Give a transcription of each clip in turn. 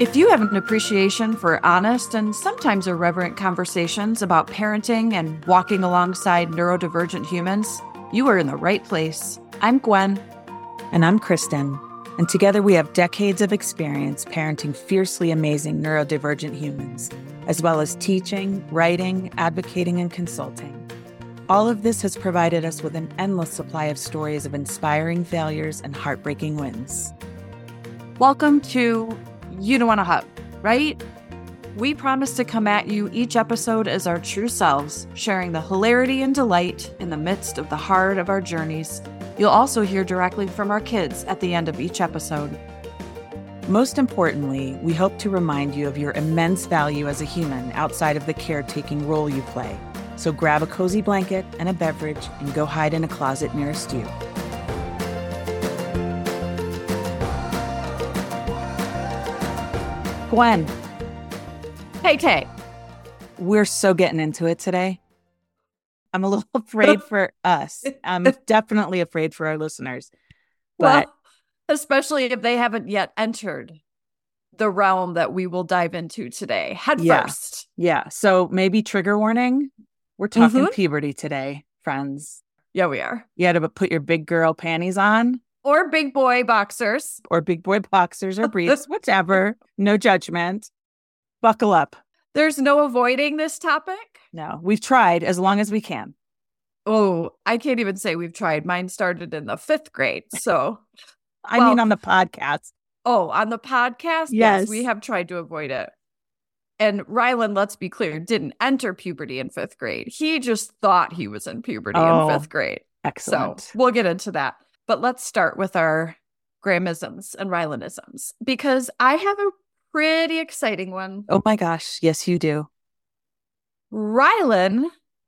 If you have an appreciation for honest and sometimes irreverent conversations about parenting and walking alongside neurodivergent humans, you are in the right place. I'm Gwen. And I'm Kristen. And together we have decades of experience parenting fiercely amazing neurodivergent humans, as well as teaching, writing, advocating, and consulting. All of this has provided us with an endless supply of stories of inspiring failures and heartbreaking wins. Welcome to You Don't Want to Hug, right? We promise to come at you each episode as our true selves, sharing the hilarity and delight in the midst of the heart of our journeys. You'll also hear directly from our kids at the end of each episode. Most importantly, we hope to remind you of your immense value as a human outside of the caretaking role you play. So grab a cozy blanket and a beverage and go hide in a closet nearest you. Gwen. Hey, Tay. We're so getting into it today. I'm a little afraid for us. I'm definitely afraid for our listeners. But well, especially if they haven't yet entered the realm that we will dive into today, head first. Yeah. So maybe trigger warning. We're talking puberty today, friends. Yeah, we are. You had to put your big girl panties on. Or big boy boxers. Or big boy boxers or briefs, whatever. No judgment. Buckle up. There's no avoiding this topic? No, we've tried as long as we can. Oh, I can't even say we've tried. Mine started in the 5th grade, so. I mean on the podcast. Oh, on the podcast? Yes. We have tried to avoid it. And Rylan, let's be clear, didn't enter puberty in 5th grade. He just thought he was in puberty in 5th grade. Excellent. So we'll get into that. But let's start with our Grahamisms and Rylanisms, because I have a pretty exciting one. Oh my gosh. Yes, you do. Rylan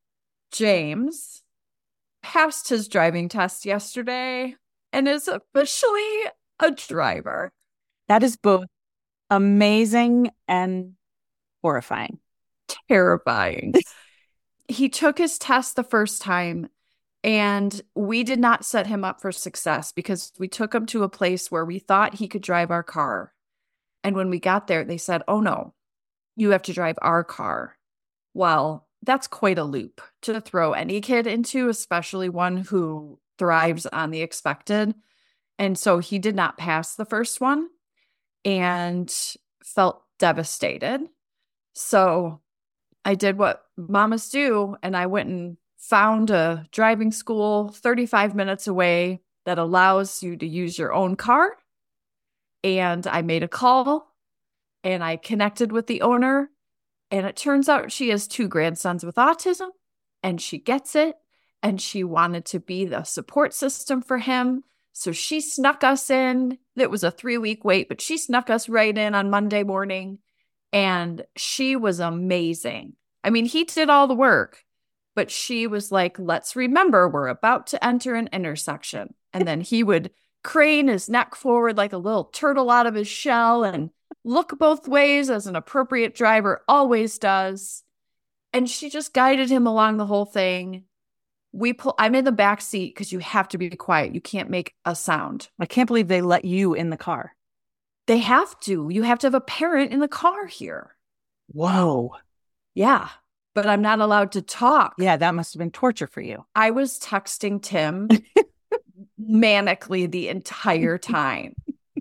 James passed his driving test yesterday and is officially a driver. That is both amazing and horrifying. Terrifying. He took his test the first time, and we did not set him up for success because we took him to a place where we thought he could drive our car. And when we got there, they said, oh no, you have to drive our car. Well, that's quite a loop to throw any kid into, especially one who thrives on the expected. And so he did not pass the first one and felt devastated. So I did what mamas do, and I went and found a driving school 35 minutes away that allows you to use your own car. And I made a call and I connected with the owner. And it turns out she has 2 grandsons with autism, and she gets it. And she wanted to be the support system for him. So she snuck us in. It was a 3-week wait, but she snuck us right in on Monday morning. And she was amazing. I mean, he did all the work, but she was like, let's remember we're about to enter an intersection. And then he would crane his neck forward like a little turtle out of his shell and look both ways, as an appropriate driver always does. And she just guided him along the whole thing. I'm in the back seat because you have to be quiet. You can't make a sound. I can't believe they let you in the car. They have to. You have to have a parent in the car here. Whoa. Yeah, but I'm not allowed to talk. Yeah, that must have been torture for you. I was texting Tim manically the entire time.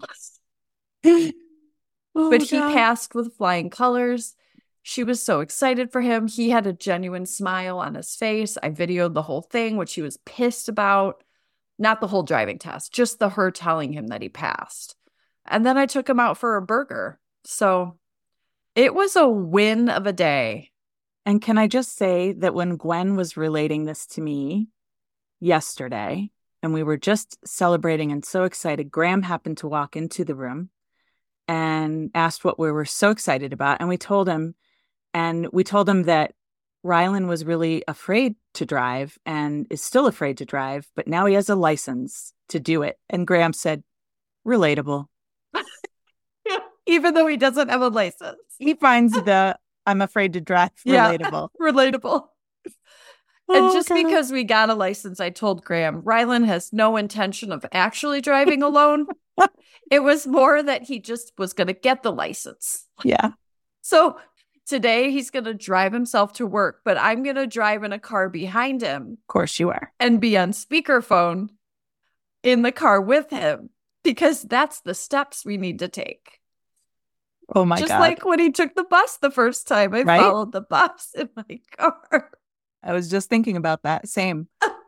But he passed with flying colors. She was so excited for him. He had a genuine smile on his face. I videoed the whole thing, which he was pissed about. Not the whole driving test, just her telling him that he passed. And then I took him out for a burger. So it was a win of a day. And can I just say that when Gwen was relating this to me yesterday, and we were just celebrating and so excited, Graham happened to walk into the room and asked what we were so excited about. And we told him that Rylan was really afraid to drive and is still afraid to drive, but now he has a license to do it. And Graham said, relatable. Even though he doesn't have a license. He finds the I'm afraid to drive relatable. Yeah, relatable. And just because we got a license, I told Graham, Rylan has no intention of actually driving alone. It was more that he just was going to get the license. Yeah. So today he's going to drive himself to work, but I'm going to drive in a car behind him. Of course you are. And be on speakerphone in the car with him, because that's the steps we need to take. Oh my God. Just God. like when he took the bus the first time, I followed the bus in my car. I was just thinking about that. Same.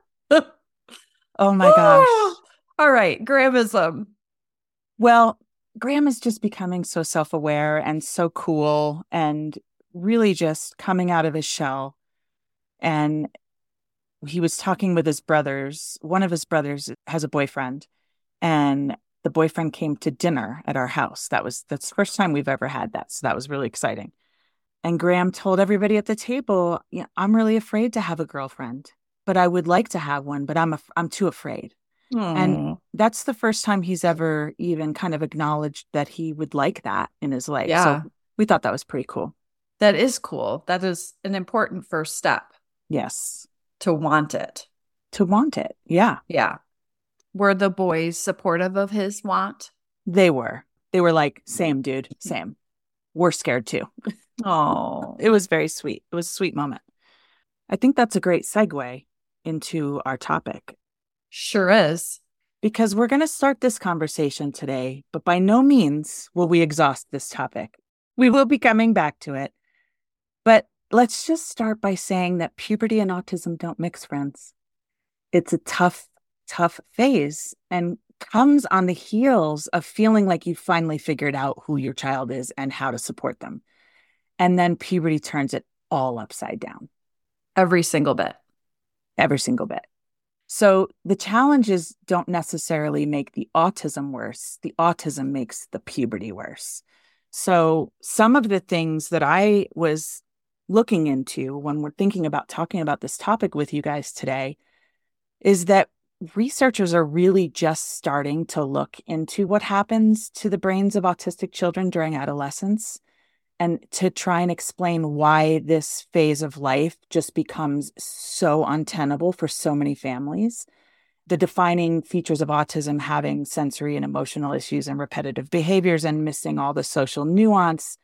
Oh my gosh. All right, Grahamism. Well, Graham is just becoming so self-aware and so cool and really just coming out of his shell. And he was talking with his brothers. One of his brothers has a boyfriend, and the boyfriend came to dinner at our house. That's the first time we've ever had that. So that was really exciting. And Graham told everybody at the table, yeah, I'm really afraid to have a girlfriend, but I would like to have one, but I'm too afraid. Aww. And that's the first time he's ever even kind of acknowledged that he would like that in his life. Yeah. So we thought that was pretty cool. That is cool. That is an important first step. Yes. To want it. To want it. Yeah. Yeah. Were the boys supportive of his want? They were. They were like, same, dude, same. We're scared too. Oh, it was very sweet. It was a sweet moment. I think that's a great segue into our topic. Sure is. Because we're going to start this conversation today, but by no means will we exhaust this topic. We will be coming back to it. But let's just start by saying that puberty and autism don't mix, friends. It's a tough phase and comes on the heels of feeling like you finally figured out who your child is and how to support them. And then puberty turns it all upside down. Every single bit. Every single bit. So the challenges don't necessarily make the autism worse. The autism makes the puberty worse. So some of the things that I was looking into when we're thinking about talking about this topic with you guys today is that researchers are really just starting to look into what happens to the brains of autistic children during adolescence and to try and explain why this phase of life just becomes so untenable for so many families. The defining features of autism, having sensory and emotional issues and repetitive behaviors and missing all the social nuance,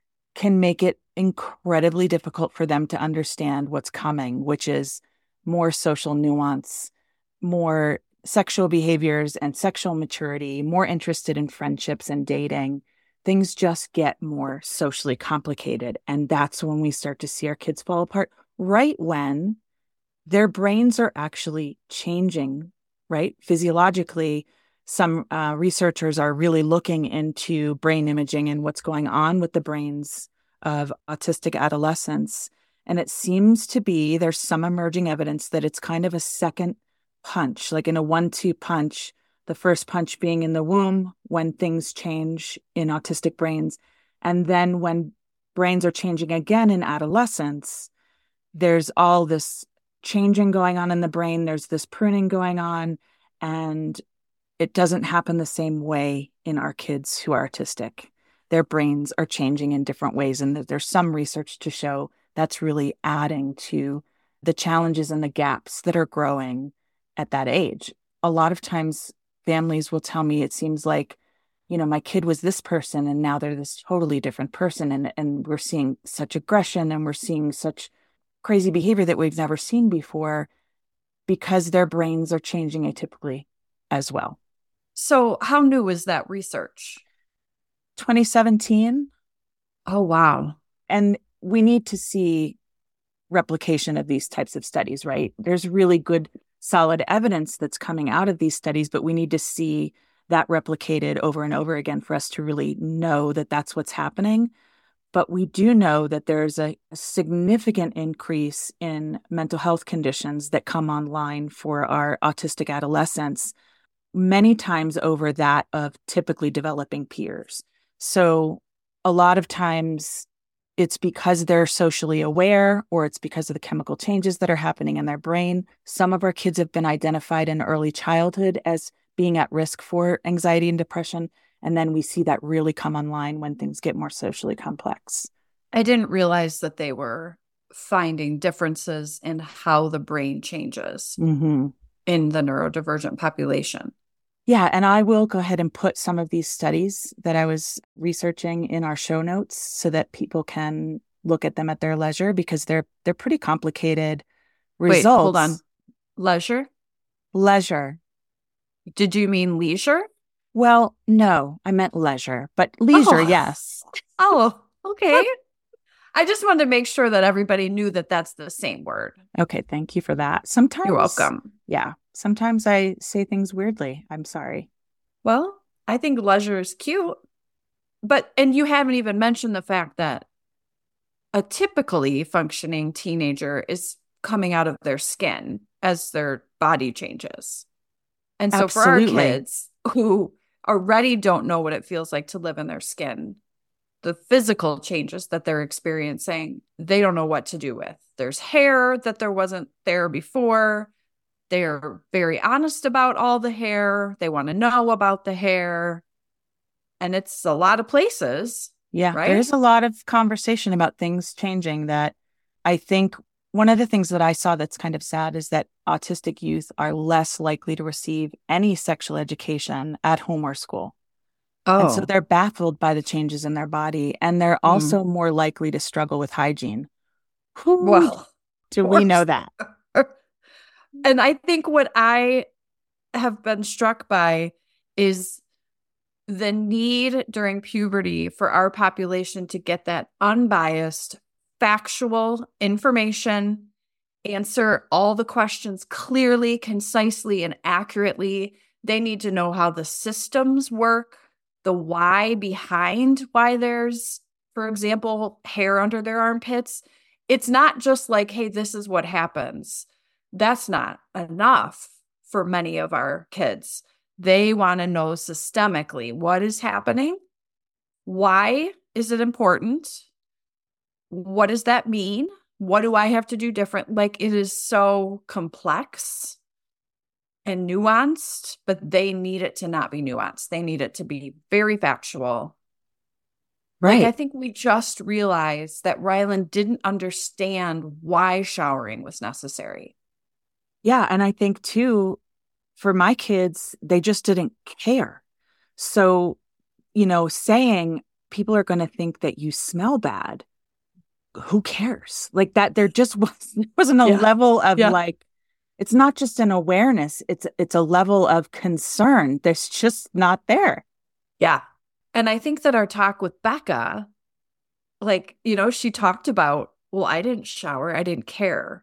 can make it incredibly difficult for them to understand what's coming, which is more social nuance, more sexual behaviors and sexual maturity, more interested in friendships and dating. Things just get more socially complicated. And that's when we start to see our kids fall apart, right when their brains are actually changing, right? Physiologically, some researchers are really looking into brain imaging and what's going on with the brains of autistic adolescents. And it seems to be there's some emerging evidence that it's kind of a second punch, like in a 1-2 punch. The first punch being in the womb when things change in autistic brains. And then when brains are changing again in adolescence, there's all this changing going on in the brain. There's this pruning going on, and it doesn't happen the same way in our kids who are autistic. Their brains are changing in different ways. And there's some research to show that's really adding to the challenges and the gaps that are growing at that age. A lot of times, families will tell me it seems like, my kid was this person and now they're this totally different person. And we're seeing such aggression and we're seeing such crazy behavior that we've never seen before because their brains are changing atypically as well. So how new is that research? 2017. Oh, wow. And we need to see replication of these types of studies, right? There's really good solid evidence that's coming out of these studies, but we need to see that replicated over and over again for us to really know that that's what's happening. But we do know that there's a significant increase in mental health conditions that come online for our autistic adolescents, many times over that of typically developing peers. So a lot of times it's because they're socially aware, or it's because of the chemical changes that are happening in their brain. Some of our kids have been identified in early childhood as being at risk for anxiety and depression. And then we see that really come online when things get more socially complex. I didn't realize that they were finding differences in how the brain changes in the neurodivergent population. Yeah, and I will go ahead and put some of these studies that I was researching in our show notes so that people can look at them at their leisure because they're pretty complicated Wait, hold on. results. Leisure? Leisure. Did you mean leisure? Well, no, I meant leisure, but leisure, Oh, yes. oh, okay. I just wanted to make sure that everybody knew that that's the same word. Okay, thank you for that. You're Sometimes, welcome. yeah, sometimes I say things weirdly. I'm sorry. Well, I think leisure is cute, and you haven't even mentioned the fact that a typically functioning teenager is coming out of their skin as their body changes. And so for our Absolutely. kids who already don't know what it feels like to live in their skin, the physical changes that they're experiencing, they don't know what to do with. There's hair that there wasn't there before. They're very honest about all the hair. They want to know about the hair. And it's a lot of places, Yeah, right? there's a lot of conversation about things changing that I think one of the things that I saw that's kind of sad is that autistic youth are less likely to receive any sexual education at home or school. And so Oh, they're baffled by the changes in their body, and they're hmm. also more likely to struggle with hygiene. Who Well, do of we know course. that? And I think what I have been struck by is the need during puberty for our population to get that unbiased, factual information, answer all the questions clearly, concisely, and accurately. They need to know how the systems work, the why behind why there's, for example, hair under their armpits. It's not just like, hey, this is what happens. That's not enough for many of our kids. They want to know systemically what is happening. Why is it important? What does that mean? What do I have to do different? Like it is so complex and nuanced, but they need it to not be nuanced. They need it to be very factual. Like I Right. think we just realized that Rylan didn't understand why showering was necessary. Yeah. And I think too, for my kids, they just didn't care. So, saying people are going to think that you smell bad, who cares? Like that, there just wasn't a Yeah. level of Yeah. like, it's not just an awareness, it's a level of concern. There's just not there. Yeah. And I think that our talk with Becca, like, she talked about, well, I didn't shower, I didn't care.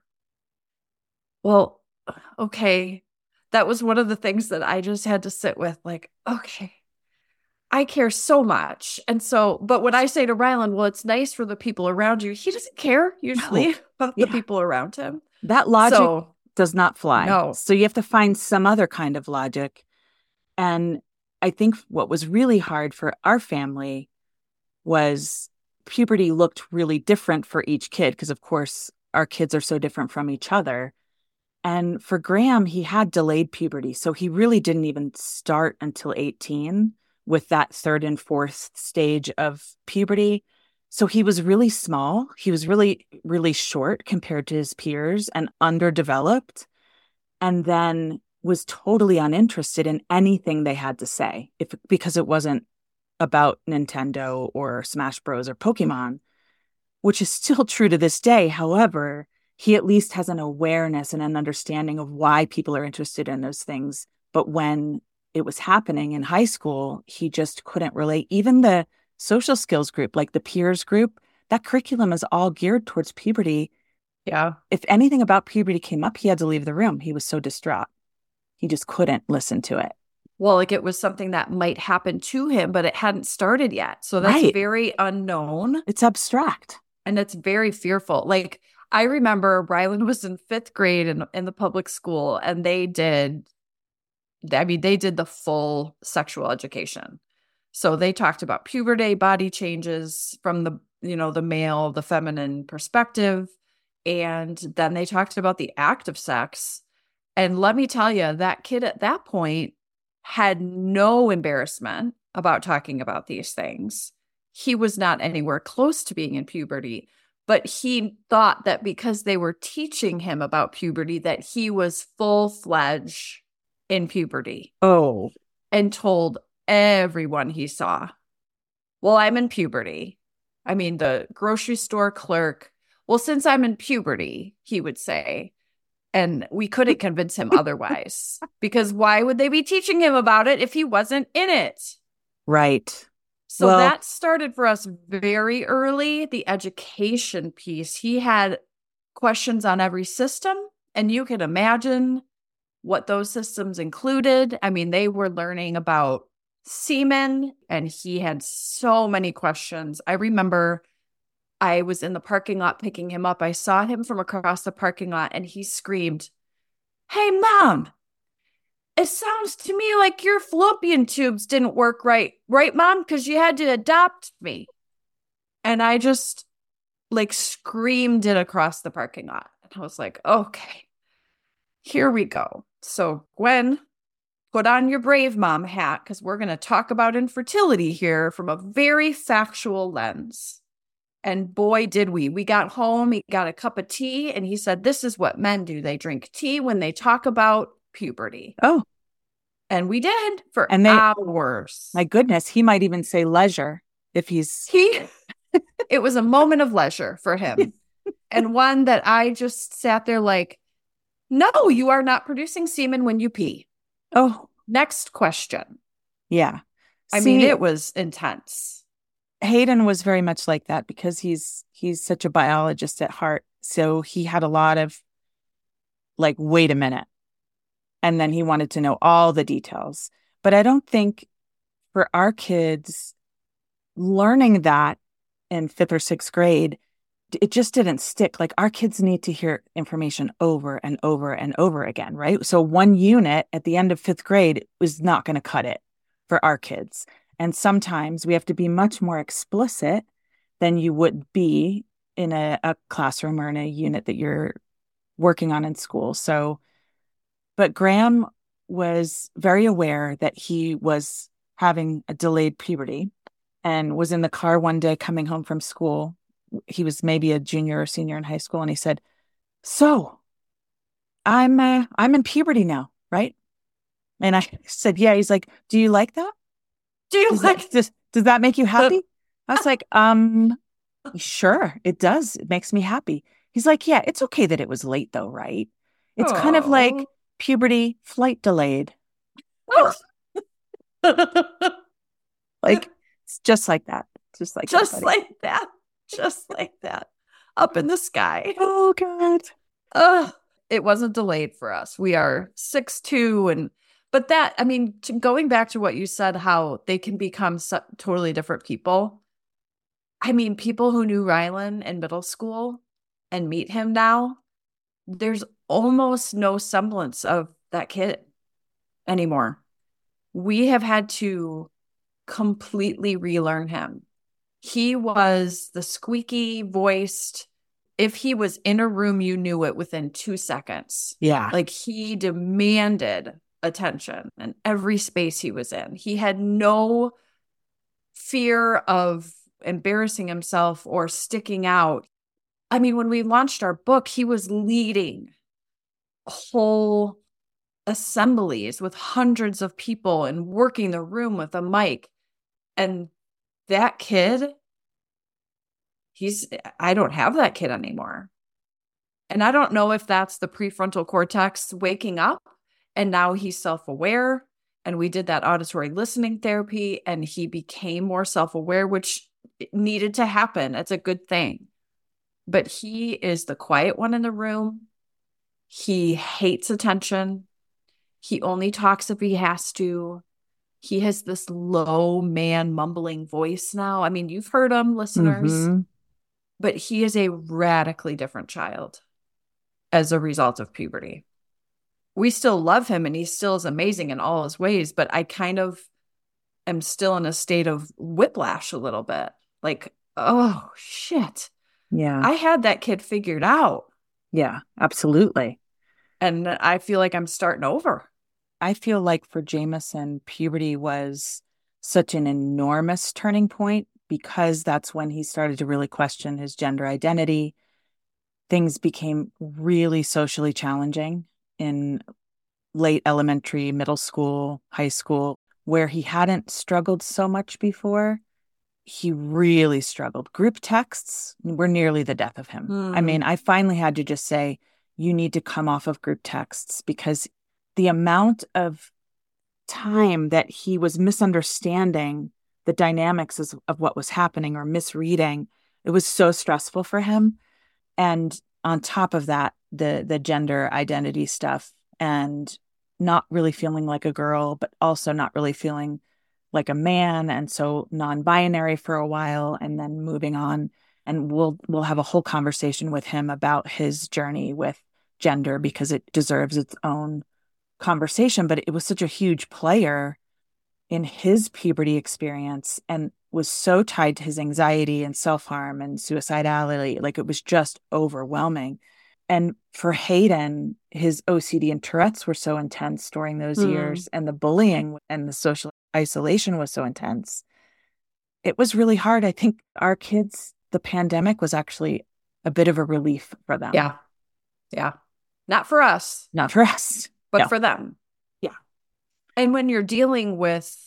Well, okay. That was one of the things that I just had to sit with, like, okay, I care so much. And so, but when I say to Rylan, well, it's nice for the people around you, he doesn't care No. usually about the Yeah. people around him. That logic So, does not fly. no. So you have to find some other kind of logic. And I think what was really hard for our family was puberty looked really different for each kid because, of course, our kids are so different from each other. And for Graham, he had delayed puberty. So he really didn't even start until 18 with that third and fourth stage of puberty. So he was really small. He was really, really short compared to his peers and underdeveloped. And then was totally uninterested in anything they had to say because it wasn't about Nintendo or Smash Bros. Or Pokemon, which is still true to this day. However, he at least has an awareness and an understanding of why people are interested in those things. But when it was happening in high school, he just couldn't relate. Even the social skills group, like the peers group, that curriculum is all geared towards puberty. Yeah. If anything about puberty came up, he had to leave the room. He was so distraught. He just couldn't listen to it. Well, like it was something that might happen to him, but it hadn't started yet. So that's Right. very unknown It's abstract. and it's very fearful. Like I remember Rylan was in fifth grade in the public school and they did the full sexual education. So they talked about puberty, body changes from the male, the feminine perspective. And then they talked about the act of sex. And let me tell you, that kid at that point had no embarrassment about talking about these things. He was not anywhere close to being in puberty, but he thought that because they were teaching him about puberty, that he was full-fledged in puberty. Oh, and told everyone he saw, well, I'm in puberty. I mean, the grocery store clerk, well, since I'm in puberty, he would say. And we couldn't convince him otherwise, because why would they be teaching him about it if he wasn't in it? Right. So that started for us very early, the education piece. He had questions on every system, and you can imagine what those systems included. I mean, they were learning about semen, and he had so many questions. I remember I was in the parking lot picking him up. I saw him from across the parking lot, and he screamed, "Hey, Mom, it sounds to me like your fallopian tubes didn't work right. Right, Mom? Because you had to adopt me." And I just like screamed it across the parking lot. And I was like, okay, here we go. So Gwen, put on your brave mom hat, because we're going to talk about infertility here from a very factual lens. And boy, did we. We got home, he got a cup of tea, and he said, this is what men do. They drink tea when they talk about puberty. Oh. And we did for hours. My goodness, he might even say leisure if he's... It was a moment of leisure for him. And one that I just sat there like, no, you are not producing semen when you pee. Oh. Next question. Yeah. I mean, it was intense. Hayden was very much like that because he's such a biologist at heart. So he had a lot of like, wait a minute. And then he wanted to know all the details. But I don't think for our kids learning that in 5th or 6th grade, it just didn't stick. Like our kids need to hear information over and over and over again, right? So one unit at the end of 5th grade is not going to cut it for our kids. And sometimes we have to be much more explicit than you would be in a classroom or in a unit that you're working on in school. So, but Graham was very aware that he was having a delayed puberty and was in the car one day coming home from school. He was maybe a junior or senior in high school. And he said, so I'm in puberty now, right? And I said, yeah. He's like, do you like that? Does that make you happy? I was like, sure, it does. It makes me happy. He's like, yeah, it's okay that it was late though, right? It's kind of like puberty flight delayed. Like, it's just like that. Just like that. Up in the sky. Oh, God. It wasn't delayed for us. We are 6'2", but that, I mean, going back to what you said, how they can become totally different people. I mean, people who knew Rylan in middle school and meet him now, there's almost no semblance of that kid anymore. We have had to completely relearn him. He was the squeaky voiced. If he was in a room, you knew it within 2 seconds. Yeah. Like he demanded attention in every space he was in. He had no fear of embarrassing himself or sticking out. I mean, when we launched our book, he was leading whole assemblies with hundreds of people and working the room with a mic. And that kid, I don't have that kid anymore. And I don't know if that's the prefrontal cortex waking up and now he's self-aware. And we did that auditory listening therapy and he became more self-aware, which needed to happen. It's a good thing. But he is the quiet one in the room. He hates attention. He only talks if he has to. He has this low man mumbling voice now. I mean, you've heard him, listeners. Mm-hmm. But he is a radically different child as a result of puberty. We still love him and he still is amazing in all his ways, but I kind of am still in a state of whiplash a little bit. Like, oh, shit. Yeah. I had that kid figured out. Yeah, absolutely. And I feel like I'm starting over. I feel like for Jameson, puberty was such an enormous turning point because that's when he started to really question his gender identity. Things became really socially challenging in late elementary, middle school, high school. where he hadn't struggled so much before, he really struggled. Group texts were nearly the death of him. I mean, I finally had to just say, you need to come off of group texts, because the amount of time that he was misunderstanding the dynamics of what was happening, or misreading, it was so stressful for him. And on top of that, the gender identity stuff, and not really feeling like a girl, but also not really feeling like a man, and so non-binary for a while, and then moving on. And we'll have a whole conversation with him about his journey with gender, because it deserves its own conversation. But it was such a huge player in his puberty experience, and was so tied to his anxiety and self-harm and suicidality. Like, it was just overwhelming. And for Hayden, his OCD and Tourette's were so intense during those years, and the bullying and the social isolation was so intense. It was really hard. I think our kids, the pandemic was actually a bit of a relief for them. Yeah. Yeah. Not for us. Not for us, but no. for them. Yeah. And when you're dealing with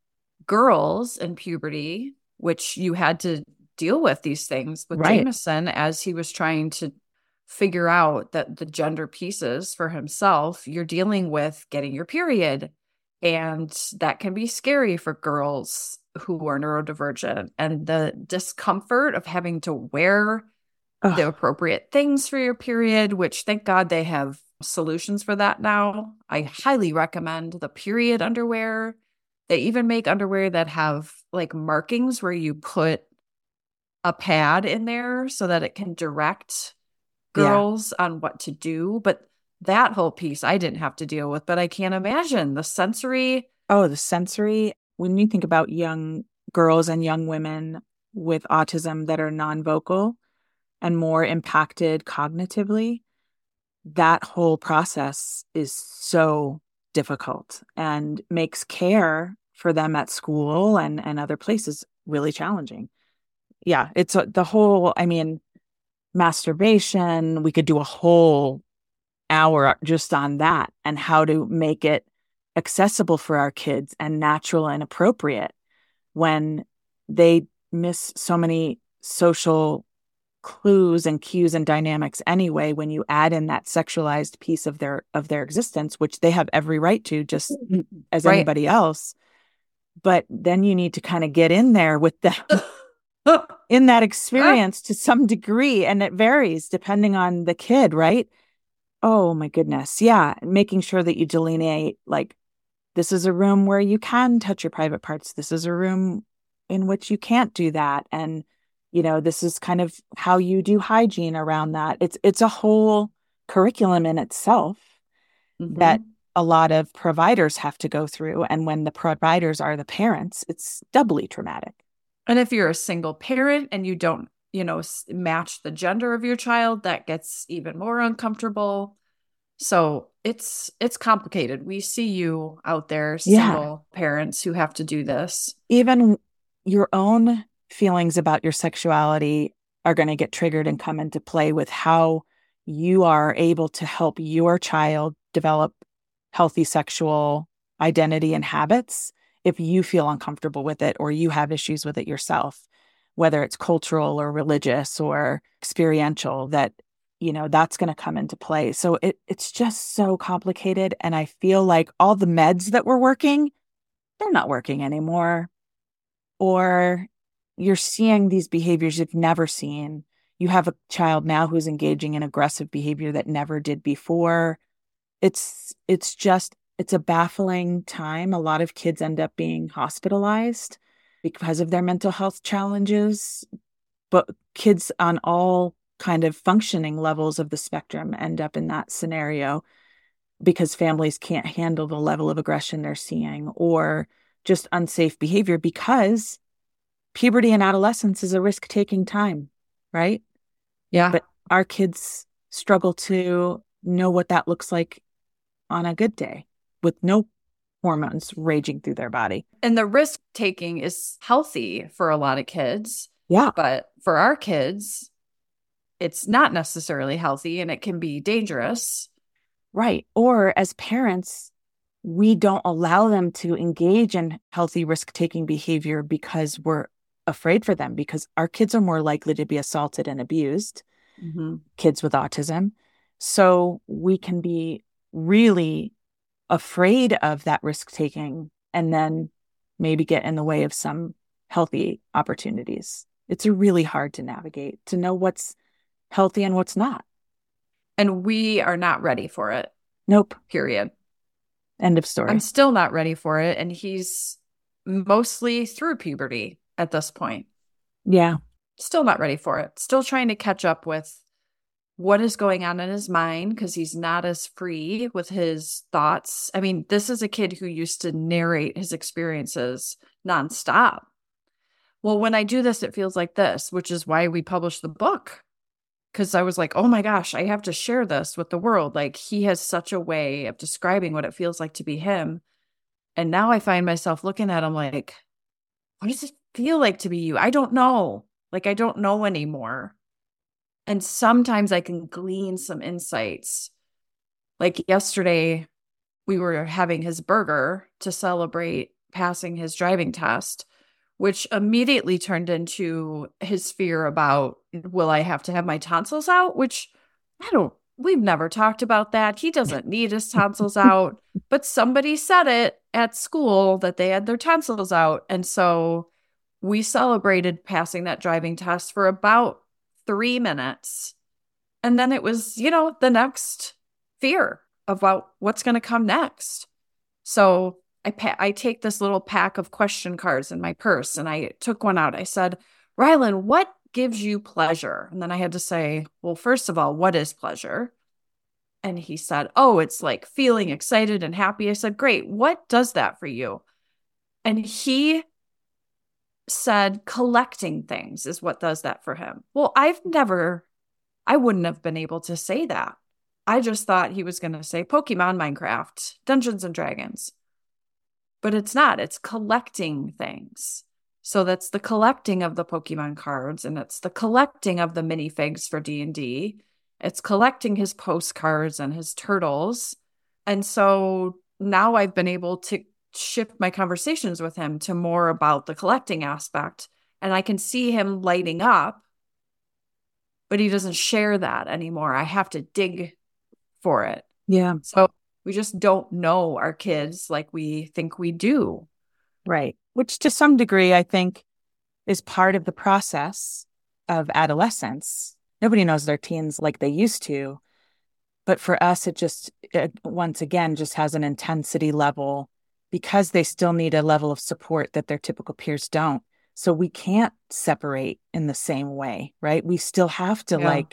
girls in puberty, which you had to deal with these things with Jameson as he was trying to figure out that the gender pieces for himself, you're dealing with getting your period. And that can be scary for girls who are neurodivergent, and the discomfort of having to wear the appropriate things for your period, which thank God they have solutions for that now. I highly recommend the period underwear. They even make underwear that have like markings where you put a pad in there so that it can direct girls on what to do. But that whole piece I didn't have to deal with, but I can't imagine the sensory. Oh, the sensory. When you think about young girls and young women with autism that are non-vocal and more impacted cognitively, that whole process is so difficult and makes care for them at school and other places really challenging. Yeah, it's the whole, I mean, masturbation, we could do a whole hour just on that, and how to make it accessible for our kids and natural and appropriate when they miss so many social clues and cues and dynamics anyway. When you add in that sexualized piece of their existence, which they have every right to, just as anybody else, but then you need to kind of get in there with them in that experience to some degree, and it varies depending on the kid, right? Oh my goodness. Yeah. Making sure that you delineate, like, this is a room where you can touch your private parts. This is a room in which you can't do that. And, you know, this is kind of how you do hygiene around that. It's a whole curriculum in itself that a lot of providers have to go through. And when the providers are the parents, it's doubly traumatic. And if you're a single parent and you don't, you know, match the gender of your child, that gets even more uncomfortable. So it's complicated. We see you out there, single parents who have to do this. Even your own feelings about your sexuality are going to get triggered and come into play with how you are able to help your child develop healthy sexual identity and habits if you feel uncomfortable with it or you have issues with it yourself, whether it's cultural or religious or experiential, that, you know, that's going to come into play. So it's just so complicated. And I feel like all the meds that were working, they're not working anymore. Or you're seeing these behaviors you've never seen. You have a child now who's engaging in aggressive behavior that never did before. It's a baffling time. A lot of kids end up being hospitalized because of their mental health challenges, but kids on all kind of functioning levels of the spectrum end up in that scenario because families can't handle the level of aggression they're seeing or just unsafe behavior, because puberty and adolescence is a risk-taking time, right? Yeah. But our kids struggle to know what that looks like on a good day with no hormones raging through their body. And the risk taking is healthy for a lot of kids. Yeah. But for our kids, it's not necessarily healthy and it can be dangerous. Right. Or as parents, we don't allow them to engage in healthy risk-taking behavior because we're afraid for them, because our kids are more likely to be assaulted and abused, kids with autism. So we can be really afraid of that risk-taking and then maybe get in the way of some healthy opportunities. It's really hard to navigate, to know what's healthy and what's not. And we are not ready for it. Nope. Period. End of story. I'm still not ready for it. And he's mostly through puberty at this point. Yeah. Still not ready for it. Still trying to catch up with what is going on in his mind because he's not as free with his thoughts. I mean, this is a kid who used to narrate his experiences nonstop. Well, when I do this, it feels like this, which is why we published the book. Because I was like, oh my gosh, I have to share this with the world. Like, he has such a way of describing what it feels like to be him. And now I find myself looking at him like, what does it feel like to be you? I don't know. Like, I don't know anymore. And sometimes I can glean some insights. Like yesterday, we were having his burger to celebrate passing his driving test, which immediately turned into his fear about, will I have to have my tonsils out? Which we've never talked about that. He doesn't need his tonsils out, but somebody said it at school that they had their tonsils out. And so we celebrated passing that driving test for about 3 minutes. And then it was, the next fear about what's going to come next. So I take this little pack of question cards in my purse, and I took one out. I said, Rylan, what gives you pleasure? And then I had to say, well, first of all, what is pleasure? And he said, oh, it's like feeling excited and happy. I said, great. What does that for you? And he said collecting things is what does that for him. Well, I wouldn't have been able to say that. I just thought he was going to say Pokemon, Minecraft, Dungeons and Dragons. But it's not. It's collecting things. So that's the collecting of the Pokemon cards, and it's the collecting of the minifigs for D&D. It's collecting his postcards and his turtles. And so now I've been able to shift my conversations with him to more about the collecting aspect. And I can see him lighting up, but he doesn't share that anymore. I have to dig for it. Yeah. So we just don't know our kids like we think we do. Right. Which to some degree, I think, is part of the process of adolescence. Nobody knows their teens like they used to. But for us, it once again just has an intensity level because they still need a level of support that their typical peers don't. So we can't separate in the same way, right? We still have to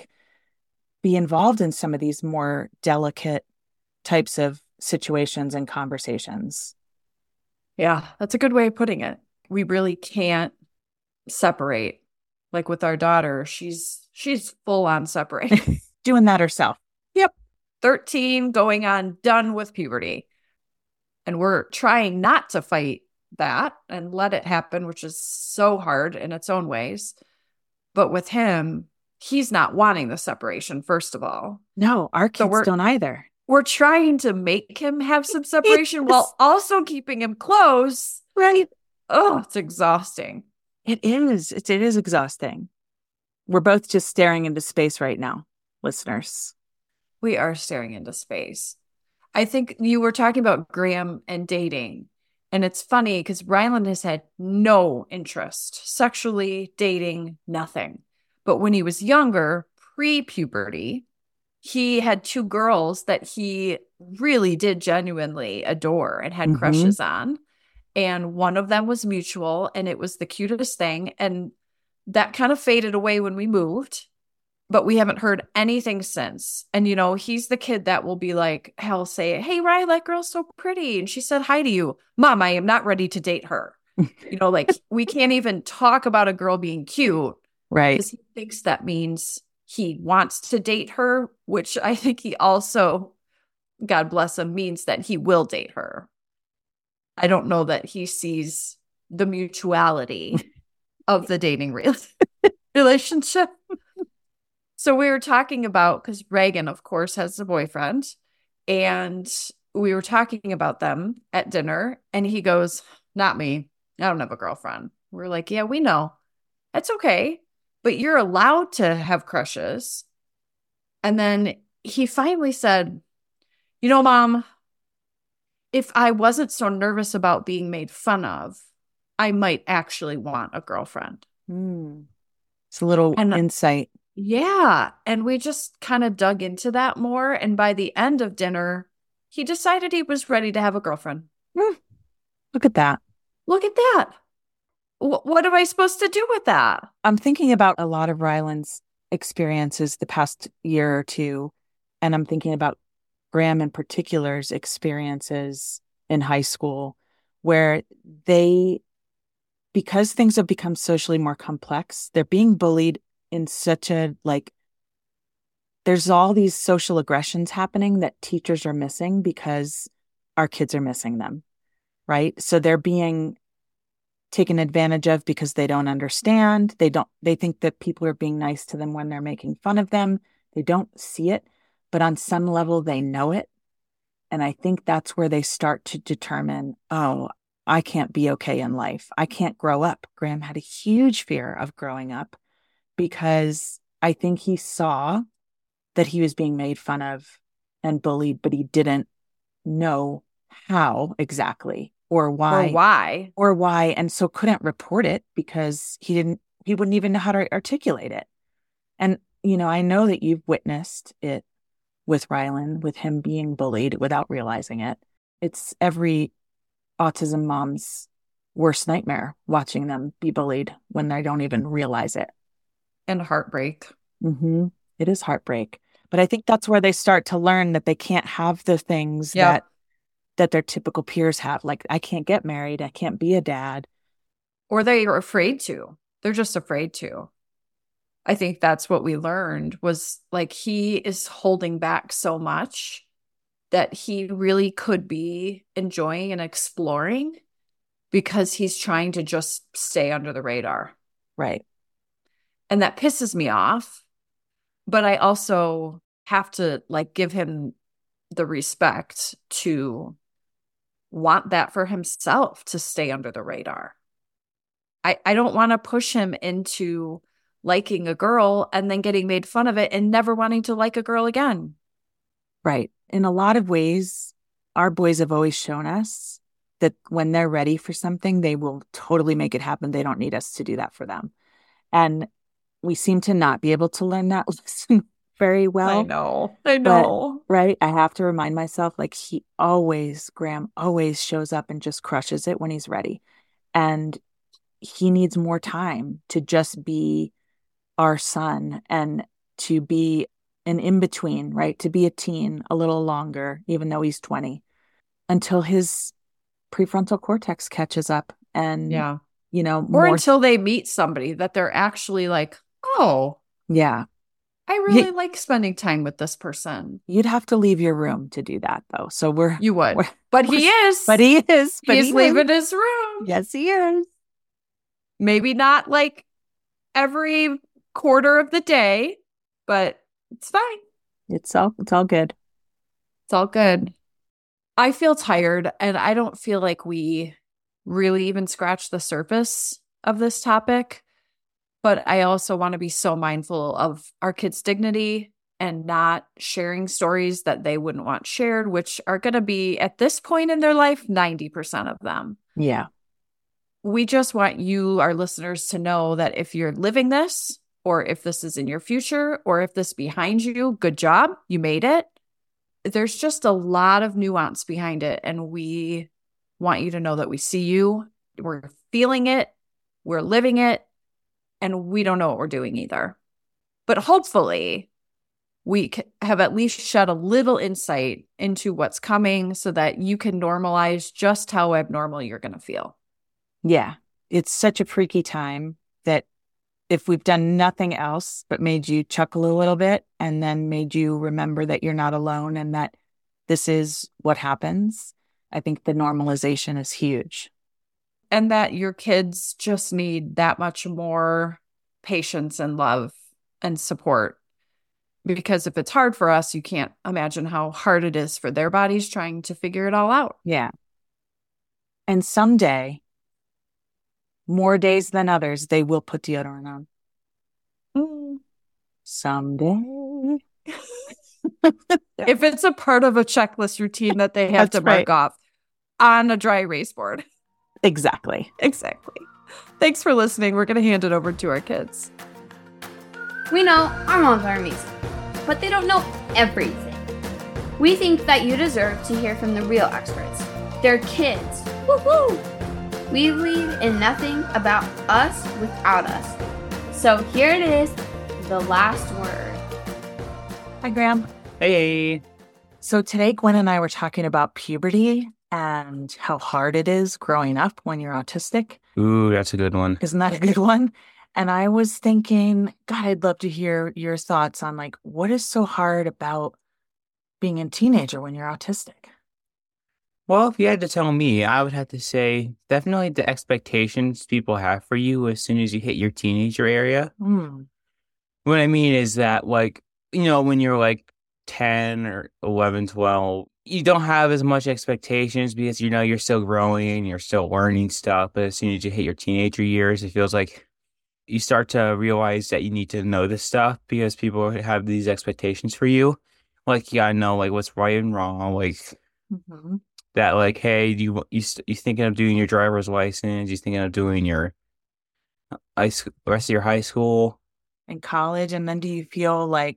be involved in some of these more delicate types of situations and conversations. Yeah, that's a good way of putting it. We really can't separate. Like with our daughter, she's full on separate. Doing that herself. Yep. 13, going on, done with puberty. And we're trying not to fight that and let it happen, which is so hard in its own ways. But with him, he's not wanting the separation, first of all. No, our kids don't either. We're trying to make him have some separation while also keeping him close. Right. Oh, it's exhausting. It is. It is exhausting. We're both just staring into space right now, listeners. We are staring into space. I think you were talking about Graham and dating. And it's funny because Rylan has had no interest sexually, dating, nothing. But when he was younger, pre-puberty, he had 2 girls that he really did genuinely adore and had crushes on. And one of them was mutual, and it was the cutest thing. And that kind of faded away when we moved, but we haven't heard anything since. And, he's the kid that will be like, he'll say, hey, Ryan, that girl's so pretty. And she said hi to you. Mom, I am not ready to date her. Like we can't even talk about a girl being cute. Right. Because he thinks that means he wants to date her, which I think he also, God bless him, means that he will date her. I don't know that he sees the mutuality of the dating relationship. So we were talking about, because Reagan, of course, has a boyfriend, and we were talking about them at dinner, and he goes, "Not me. I don't have a girlfriend." We're like, "Yeah, we know. That's okay. But you're allowed to have crushes." And then he finally said, Mom, if I wasn't so nervous about being made fun of, I might actually want a girlfriend." Mm. It's a little And insight. yeah. And we just kind of dug into that more. And by the end of dinner, he decided he was ready to have a girlfriend. Mm. Look at that. Look at that. What am I supposed to do with that? I'm thinking about a lot of Ryland's experiences the past year or two, and I'm thinking about Graham in particular's experiences in high school, where because things have become socially more complex, they're being bullied in such a, there's all these social aggressions happening that teachers are missing because our kids are missing them, right? So they're being taken advantage of because they don't understand. They think that people are being nice to them when they're making fun of them. They don't see it, but on some level they know it. And I think that's where they start to determine, oh, I can't be okay in life. I can't grow up. Graham had a huge fear of growing up because I think he saw that he was being made fun of and bullied, but he didn't know how exactly or why. And so couldn't report it because he wouldn't even know how to articulate it. And, I know that you've witnessed it with Ryland, with him being bullied without realizing it. It's every autism mom's worst nightmare, watching them be bullied when they don't even realize it. And heartbreak. Mm-hmm. It is heartbreak. But I think that's where they start to learn that they can't have the things that their typical peers have. Like, I can't get married. I can't be a dad. Or they are afraid to. They're just afraid to. I think that's what we learned was like he is holding back so much that he really could be enjoying and exploring because he's trying to just stay under the radar. Right. And that pisses me off. But I also have to give him the respect to want that for himself, to stay under the radar. I don't want to push him into liking a girl and then getting made fun of it and never wanting to like a girl again. Right. In a lot of ways, our boys have always shown us that when they're ready for something, they will totally make it happen. They don't need us to do that for them. And we seem to not be able to learn that lesson very well. I know. But, right. I have to remind myself, Graham always shows up and just crushes it when he's ready. And he needs more time to just be our son and to be an in-between, right? To be a teen a little longer, even though he's 20, until his prefrontal cortex catches up and, or until they meet somebody that they're actually like, oh, yeah, I really like spending time with this person. You'd have to leave your room to do that, though. So you would, but he is. He's leaving his room. Yes, he is. Maybe not every quarter of the day, but it's fine. It's all good. It's all good. I feel tired, and I don't feel like we really even scratched the surface of this topic. But I also want to be so mindful of our kids' dignity and not sharing stories that they wouldn't want shared, which are going to be, at this point in their life, 90% of them. Yeah. We just want you, our listeners, to know that if you're living this, or if this is in your future, or if this behind you, good job, you made it. There's just a lot of nuance behind it. And we want you to know that we see you, we're feeling it, we're living it, and we don't know what we're doing either. But hopefully we have at least shed a little insight into what's coming so that you can normalize just how abnormal you're going to feel. Yeah. It's such a freaky time that if we've done nothing else but made you chuckle a little bit and then made you remember that you're not alone and that this is what happens, I think the normalization is huge. And that your kids just need that much more patience and love and support. Because if it's hard for us, you can't imagine how hard it is for their bodies trying to figure it all out. Yeah. And someday, more days than others, they will put deodorant on. Someday. If it's a part of a checklist routine that they have to mark off on a dry erase board. Exactly. Thanks for listening. We're going to hand it over to our kids. We know our moms are amazing, but they don't know everything. We think that you deserve to hear from the real experts. They're kids. Woohoo! We believe in nothing about us without us. So here it is, the last word. Hi, Graham. Hey. So today, Gwen and I were talking about puberty and how hard it is growing up when you're autistic. Ooh, that's a good one. Isn't that a good one? And I was thinking, God, I'd love to hear your thoughts on like, what is so hard about being a teenager when you're autistic? Well, if you had to tell me, I would have to say definitely the expectations people have for you as soon as you hit your teenager area. What I mean is that, like, you know, when you're like 10 or 11, 12, you don't have as much expectations because, you know, you're still growing, you're still learning stuff. But as soon as you hit your teenager years, it feels like you start to realize that you need to know this stuff because people have these expectations for you. Like, you gotta know, like, what's right and wrong. Like, that, like, hey, you thinking of doing your driver's license? You thinking of doing your rest of your high school and college? And then do you feel like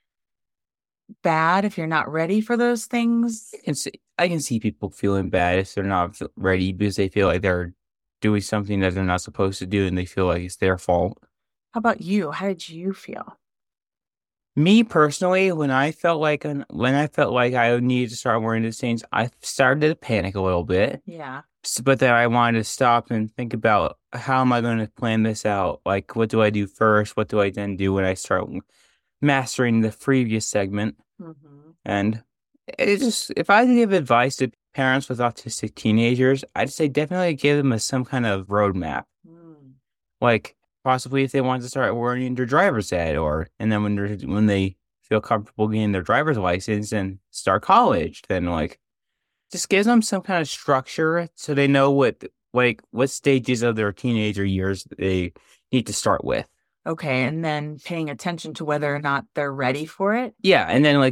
bad if you're not ready for those things? I can see people feeling bad if they're not ready because they feel like they're doing something that they're not supposed to do and they feel like it's their fault. How about you? How did you feel? Me personally, when I felt like I needed to start wearing these things, I started to panic a little bit. Yeah. But then I wanted to stop and think about how am I going to plan this out? Like, what do I do first? What do I then do when I start mastering the previous segment? And it just, if I give advice to parents with autistic teenagers, I'd say definitely give them some kind of roadmap. Like, possibly if they want to start wearing their driver's ed, and then when they feel comfortable getting their driver's license and start college, then like just gives them some kind of structure so they know what stages of their teenager years they need to start with. Okay, and then paying attention to whether or not they're ready for it. Yeah, and then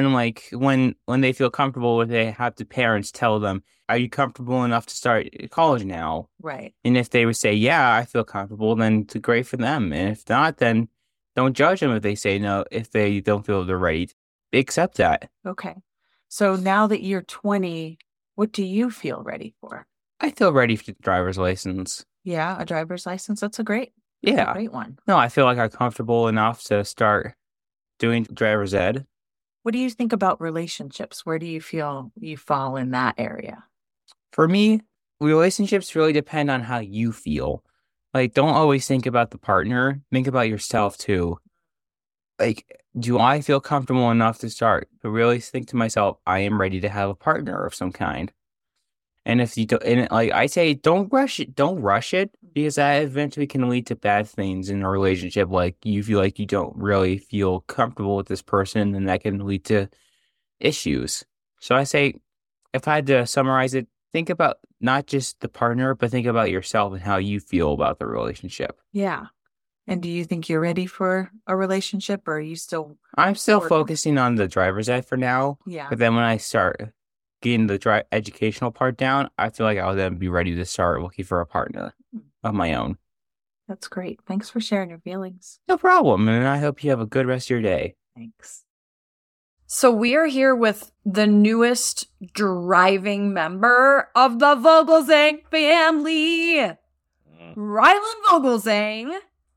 when they feel comfortable with it, have the parents tell them, "Are you comfortable enough to start college now?" Right. And if they would say, "Yeah, I feel comfortable," then it's great for them. And if not, then don't judge them if they say no. If they don't feel they're ready, accept that. Okay. So now that you're 20, what do you feel ready for? I feel ready for the driver's license. Yeah, a driver's license. That's a great one. No, I feel like I'm comfortable enough to start doing driver's ed. What do you think about relationships? Where do you feel you fall in that area? For me, relationships really depend on how you feel. Like, don't always think about the partner. Think about yourself too. Like, do I feel comfortable enough to start? But really think to myself, I am ready to have a partner of some kind. And if you don't, and like I say, don't rush it, because that eventually can lead to bad things in a relationship. Like, you feel like you don't really feel comfortable with this person, and that can lead to issues. So I say, if I had to summarize it, think about not just the partner, but think about yourself and how you feel about the relationship. Yeah. And do you think you're ready for a relationship, or are you still? I'm still focusing on the driver's ed for now. Yeah. But then when I start getting the educational part down, I feel like I'll then be ready to start looking for a partner of my own. That's great. Thanks for sharing your feelings. No problem. And I hope you have a good rest of your day. Thanks. So we are here with the newest driving member of the Vogelzang family, Rylan Vogelzang.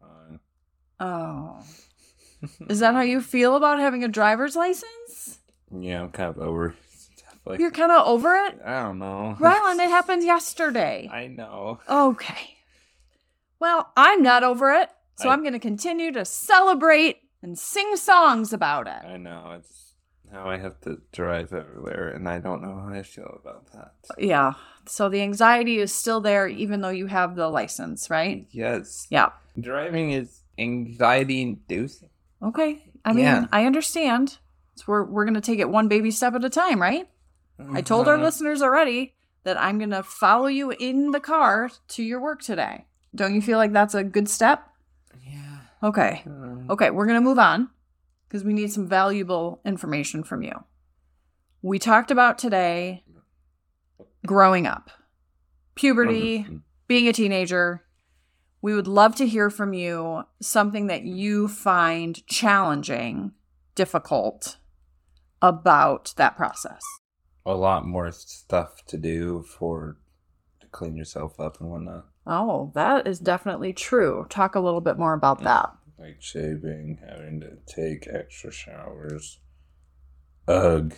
Oh. Is that how you feel about having a driver's license? Yeah, I'm kind of over. Like, you're kind of over it? I don't know. Rylan, it happened yesterday. I know. Okay. Well, I'm not over it, so I'm going to continue to celebrate and sing songs about it. I know. It's how I have to drive everywhere, and I don't know how I feel about that. Yeah. So the anxiety is still there, even though you have the license, right? Yes. Yeah. Driving is anxiety-inducing. Okay. I mean, I understand. So we're going to take it one baby step at a time, right? I told our listeners already that I'm going to follow you in the car to your work today. Don't you feel like that's a good step? Yeah. Okay. Okay, we're going to move on because we need some valuable information from you. We talked about today growing up, puberty, being a teenager. We would love to hear from you something that you find challenging, difficult about that process. A lot more stuff to do to clean yourself up and whatnot. Oh, that is definitely true. Talk a little bit more about that. Like shaving, having to take extra showers. Ugh.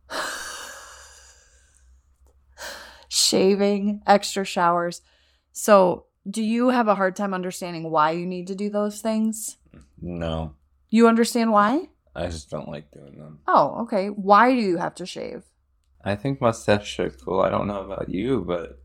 Shaving, extra showers. So, do you have a hard time understanding why you need to do those things? No. You understand why? I just don't like doing them. Oh, okay. Why do you have to shave? I think mustaches are cool. I don't know about you, but...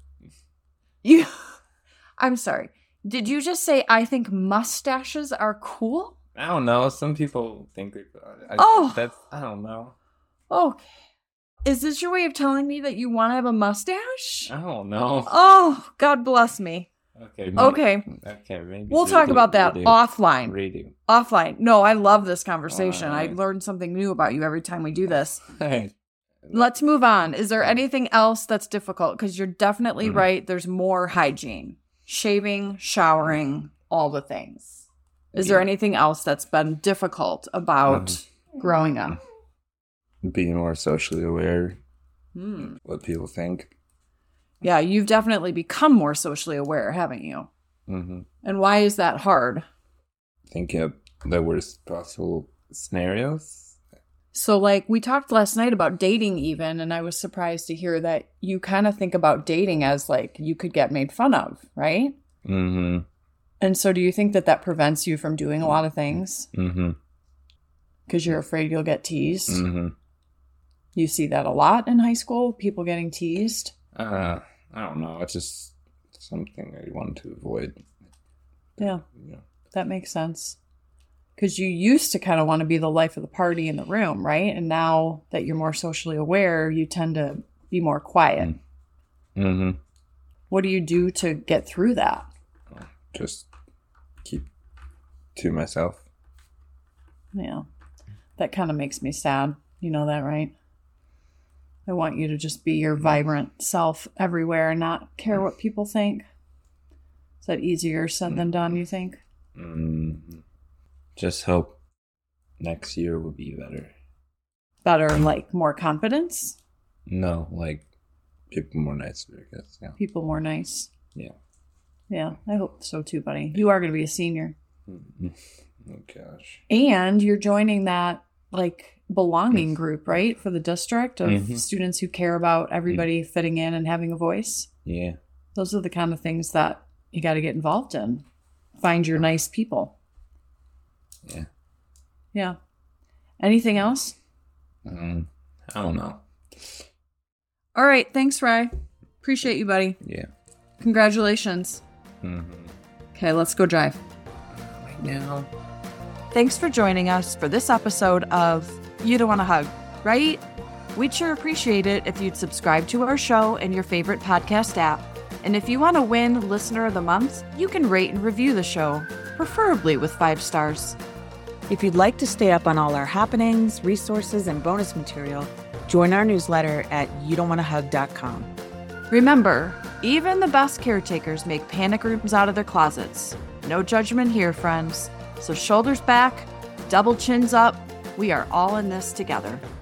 I'm sorry. Did you just say, I think mustaches are cool? I don't know. Some people think they... I don't know. Okay. Is this your way of telling me that you want to have a mustache? I don't know. Oh, God bless me. Okay. Maybe we'll talk about that offline. Redo. Offline. No, I love this conversation. I learn something new about you every time we do this. Hey. Let's move on. Is there anything else that's difficult? Because you're definitely right. There's more hygiene. Shaving, showering, all the things. Is there anything else that's been difficult about growing up? Being more socially aware. What people think. Yeah, you've definitely become more socially aware, haven't you? Mm-hmm. And why is that hard? Thinking of the worst possible scenarios. So, like, we talked last night about dating even, and I was surprised to hear that you kind of think about dating as, like, you could get made fun of, right? Mm-hmm. And so do you think that that prevents you from doing a lot of things? Mm-hmm. Because you're afraid you'll get teased? Mm-hmm. You see that a lot in high school, people getting teased? I don't know. It's just something I want to avoid. Yeah, that makes sense. Because you used to kind of want to be the life of the party in the room, right? And now that you're more socially aware, you tend to be more quiet. Mm-hmm. What do you do to get through that? Just keep to myself. Yeah, that kind of makes me sad. You know that, right? I want you to just be your vibrant self everywhere and not care what people think. Is that easier said than done, you think? Mm-hmm. Just hope next year will be better. Better, like more confidence? No, like people more nicer, I guess. Yeah. People more nice. Yeah. Yeah, I hope so too, buddy. You are going to be a senior. Mm-hmm. Oh, gosh. And you're joining that, like, belonging group, right? For the district of students who care about everybody fitting in and having a voice. Yeah. Those are the kind of things that you got to get involved in. Find your nice people. Yeah. Yeah. Anything else? I don't know. All right. Thanks, Ry. Appreciate you, buddy. Yeah. Congratulations. Mm-hmm. Okay, let's go drive. Right now. Thanks for joining us for this episode of You Don't Want a Hug, right? We'd sure appreciate it if you'd subscribe to our show in your favorite podcast app. And if you want to win Listener of the Month, you can rate and review the show, preferably with 5 stars. If you'd like to stay up on all our happenings, resources, and bonus material, join our newsletter at youdon'twantahug.com. Remember, even the best caretakers make panic rooms out of their closets. No judgment here, friends. So shoulders back, double chins up. We are all in this together.